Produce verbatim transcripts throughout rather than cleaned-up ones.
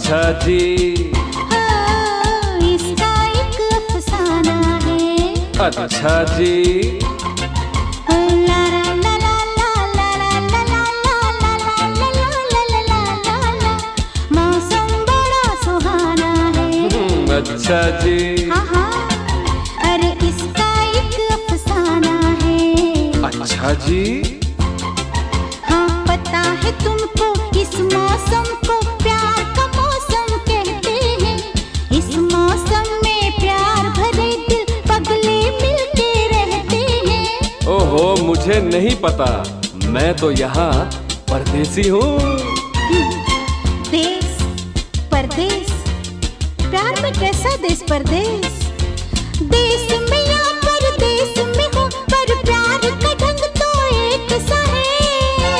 अच्छा जी, हाँ, इसका एक अफसाना है। अच्छा जी, ला ला ला ला ला ला ला ला ला ला ला ला ला ला ला ला, मौसम बड़ा सुहाना है। अच्छा जी, हाँ हाँ, अरे इसका एक अफसाना है। अच्छा जी, हाँ पता है तुमको इस मौसम को प्यार का मौसम कहते हैं। इस मौसम में प्यार भरे दिल पगले मिलते रहते हैं। ओहो मुझे नहीं पता, मैं तो यहाँ परदेसी हूँ। देश परदेश, प्यार में कैसा देश परदेश? देश में या परदेश में हो, पर प्यार का ढंग तो एक सा है।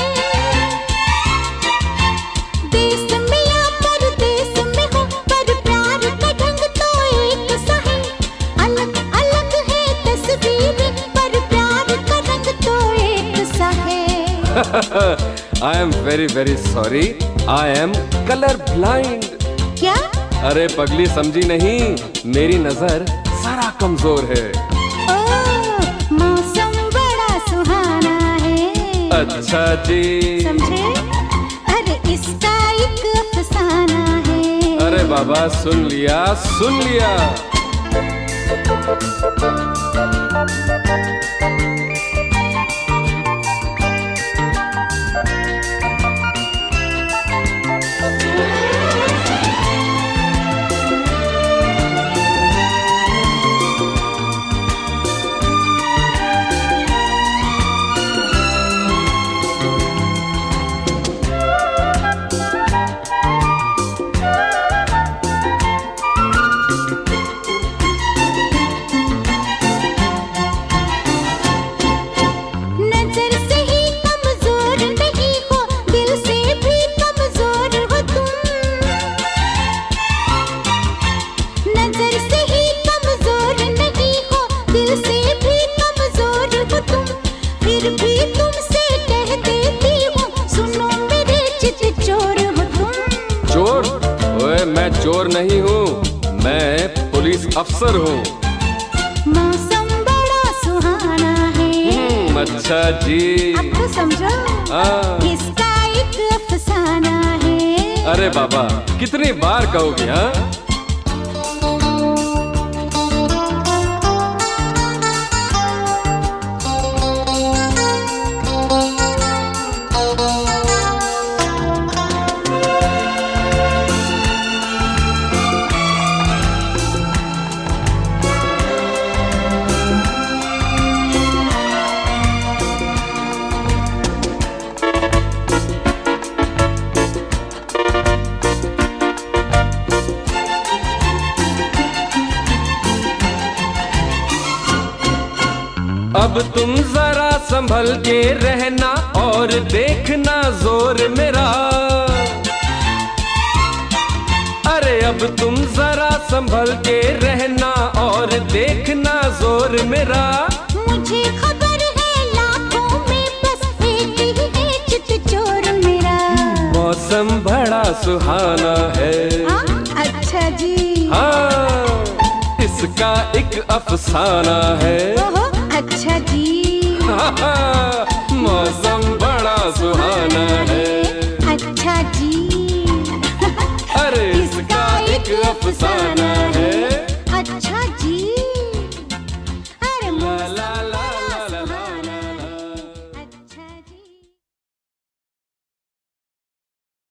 देश में या परदेश में हो, पर प्यार का ढंग तो एक सा है। अलग अलग है तस्वीरें, पर प्यार का रंग तो एक सा है। I am very very sorry, I am colour blind. क्या? अरे पगली समझी नहीं, मेरी नजर जरा कमजोर है। ओ, मौसम बड़ा सुहाना है। अच्छा जी, समझे? अरे इसका एक अफसाना है। अरे बाबा सुन लिया सुन लिया। नजर से ही कमजोर नहीं हो, दिल से भी कमजोर हो तुम। नजर से ही कमजोर नहीं हो, दिल से भी कमजोर हो तुम। फिर भी तुमसे कह देती हूँ, सुनो मेरे चित चोर हो तुम। चोर? ओए मैं चोर नहीं हूँ, मैं पुलिस अफसर हूँ। मौसम बड़ा सुहाना है। अच्छा जी, अब तो समझो, हाँ। इसका एक अफसाना है। अरे बाबा कितनी बार कहोगे? हाँ अब तुम जरा संभल के रहना और देखना जोर मेरा। अरे अब तुम जरा संभल के रहना और देखना जोर मेरा। मुझे खबर है लाखों में बस एक ही है चित चोर मेरा। मौसम बड़ा सुहाना है। हाँ, अच्छा जी, हाँ इसका एक अफसाना है। ओहो, अच्छा जी, मौसम बड़ा सुहाना है। अच्छा जी, अरे इसका एक अफसाना